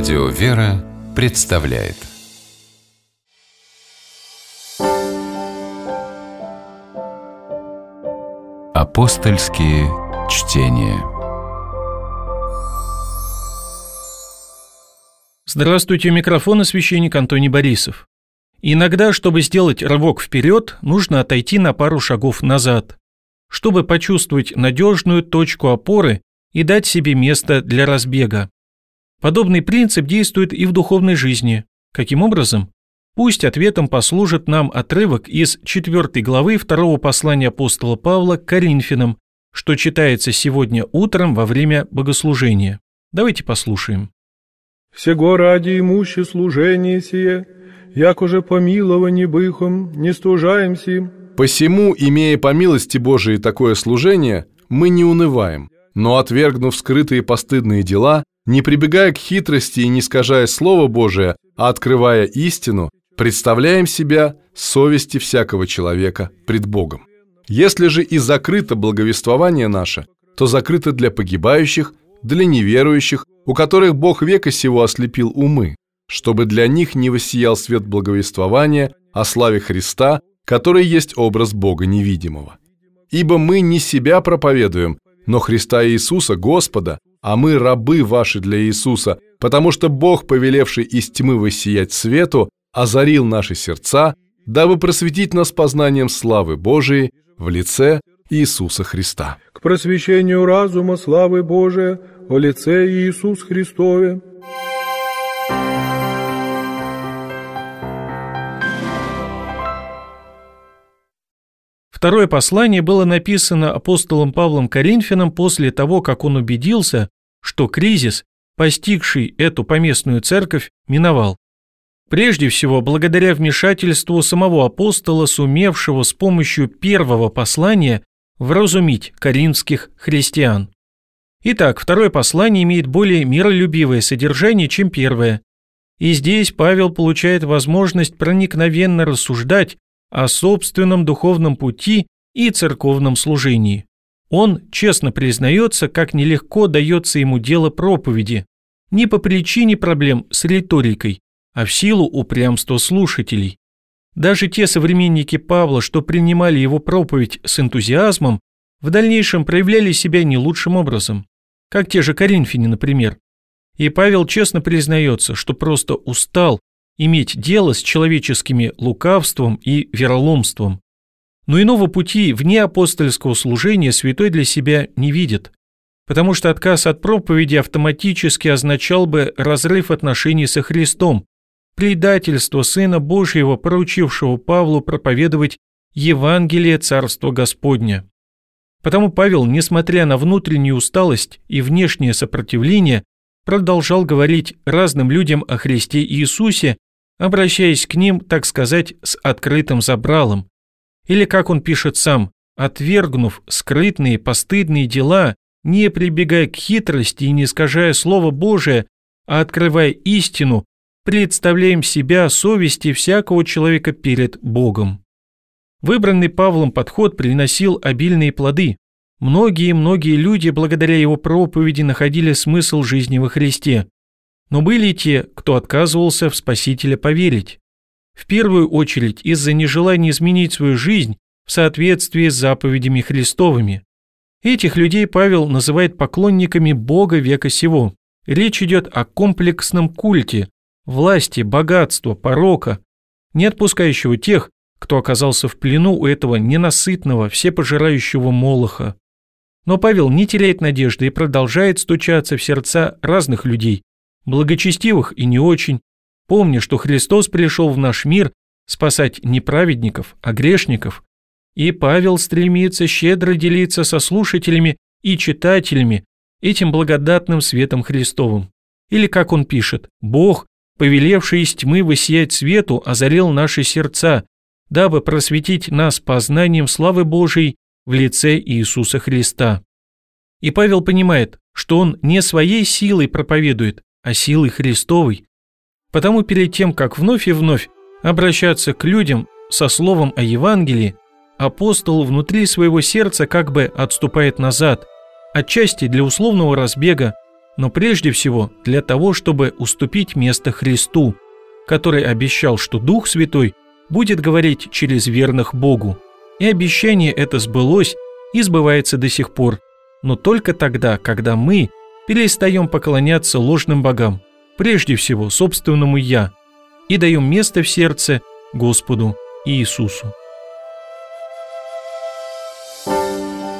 Радио «Вера» представляет Апостольские чтения. Здравствуйте, у микрофона священник Антоний Борисов. Иногда, чтобы сделать рывок вперед, нужно отойти на пару шагов назад, чтобы почувствовать надежную точку опоры и дать себе место для разбега. Подобный принцип действует и в духовной жизни. Каким образом? Пусть ответом послужит нам отрывок из 4 главы 2 послания апостола Павла к Коринфянам, что читается сегодня утром во время богослужения. Давайте послушаем. «Сего ради имуще служение сие, як уже помиловании быхом, не стужаемся им». «Посему, имея по милости Божией такое служение, мы не унываем, но, отвергнув скрытые постыдные дела, не прибегая к хитрости и не искажая Слово Божие, а открывая истину, представляем себя совести всякого человека пред Богом. Если же и закрыто благовествование наше, то закрыто для погибающих, для неверующих, у которых Бог века сего ослепил умы, чтобы для них не воссиял свет благовествования о славе Христа, который есть образ Бога невидимого. Ибо мы не себя проповедуем, но Христа Иисуса, Господа, а мы рабы ваши для Иисуса, потому что Бог, повелевший из тьмы воссиять свету, озарил наши сердца, дабы просветить нас познанием славы Божией в лице Иисуса Христа». К просвещению разума славы Божией о лице Иисус Христове. Второе послание было написано апостолом Павлом Коринфянам после того, как он убедился, что кризис, постигший эту поместную церковь, миновал. Прежде всего, благодаря вмешательству самого апостола, сумевшего с помощью первого послания вразумить коринфских христиан. Итак, второе послание имеет более миролюбивое содержание, чем первое. И здесь Павел получает возможность проникновенно рассуждать о собственном духовном пути и церковном служении. Он честно признается, как нелегко дается ему дело проповеди, не по причине проблем с риторикой, а в силу упрямства слушателей. Даже те современники Павла, что принимали его проповедь с энтузиазмом, в дальнейшем проявляли себя не лучшим образом, как те же коринфяне, например. И Павел честно признается, что просто устал иметь дело с человеческими лукавством и вероломством. Но иного пути вне апостольского служения святой для себя не видит, потому что отказ от проповеди автоматически означал бы разрыв отношений со Христом, предательство Сына Божьего, поручившего Павлу проповедовать Евангелие Царства Господня. Потому Павел, несмотря на внутреннюю усталость и внешнее сопротивление, продолжал говорить разным людям о Христе Иисусе, обращаясь к ним, так сказать, с открытым забралом. Или, как он пишет сам, отвергнув скрытные постыдные дела, не прибегая к хитрости и не искажая Слово Божие, а открывая истину, представляем себя совести всякого человека перед Богом. Выбранный Павлом подход приносил обильные плоды. Многие люди благодаря его проповеди находили смысл жизни во Христе. Но были и те, кто отказывался в Спасителя поверить. В первую очередь из-за нежелания изменить свою жизнь в соответствии с заповедями Христовыми. Этих людей Павел называет поклонниками Бога века сего. Речь идет о комплексном культе, власти, богатства, порока, не отпускающего тех, кто оказался в плену у этого ненасытного, всепожирающего молоха. Но Павел не теряет надежды и продолжает стучаться в сердца разных людей, благочестивых и не очень, помня, что Христос пришел в наш мир спасать не праведников, а грешников. И Павел стремится щедро делиться со слушателями и читателями этим благодатным светом Христовым. Или, как он пишет, «Бог, повелевший из тьмы воссиять свету, озарил наши сердца, дабы просветить нас познанием славы Божией в лице Иисуса Христа». И Павел понимает, что он не своей силой проповедует, а силой Христовой. Потому перед тем, как вновь и вновь обращаться к людям со словом о Евангелии, апостол внутри своего сердца как бы отступает назад, отчасти для условного разбега, но прежде всего для того, чтобы уступить место Христу, который обещал, что Дух Святой будет говорить через верных Богу. И обещание это сбылось и сбывается до сих пор, но только тогда, когда мы перестаем поклоняться ложным богам, прежде всего собственному «я», и даем место в сердце Господу Иисусу.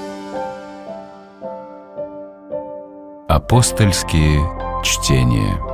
Апостольские чтения.